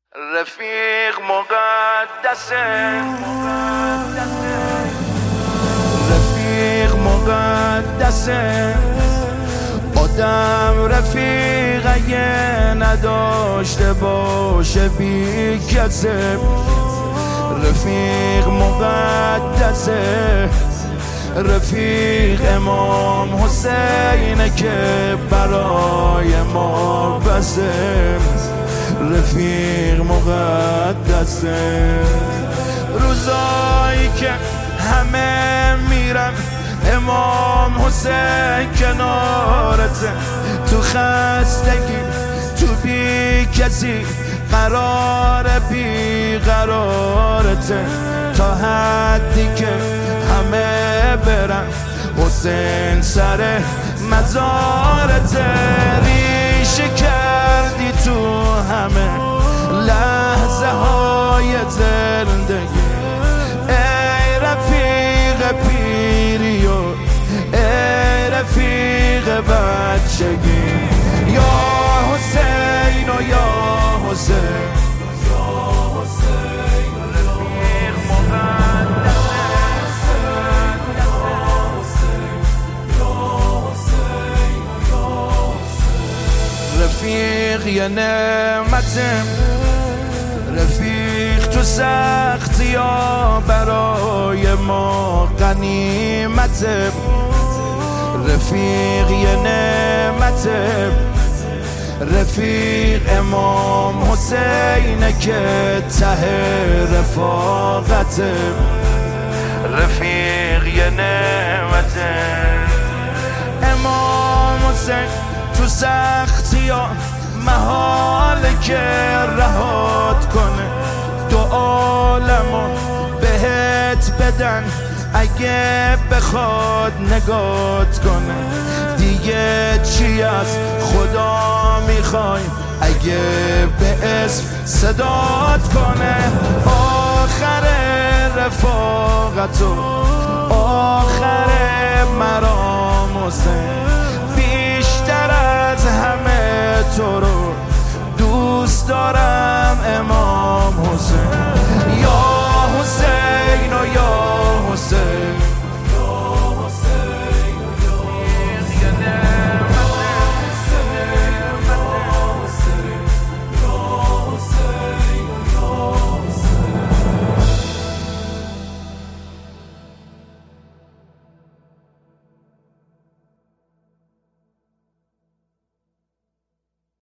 رفیق مقدسه، رفیق مقدسه. آدم رفیق اگه نداشته باشه بی کسه. رفیق مقدسه، رفیق امام حسینه که برای ما بسه. رفیق مقدسه. روزایی که همه میرن امام حسین کنارته، تو خستگی تو بی کسی قرار بی قرارته، تا حدی که همه برن حسین سر مزارته. ریشه کردی تو همه لحظه های زندگی، ای رفیق پیری و ای رفیق بچگی. یا حسین و یا حسین، رفیق مقدسه. رفیق یه نعمتم، رفیق تو سختی ها برای ما غنیمتم. رفیق یه نعمتم، رفیق امام حسینه که ته رفاقتم. رفیق یه نعمتم، امام حسین تو سختی ها محاله که رهات کنه، دو عالمو بهت بدن اگه بخواد نگات کنه. دیگه چی از خدا میخوای اگه به اسم صدات کنه. آخر رفاقتو آخر مرام حسین، بیشتر از همه تو رو دوست دارم امام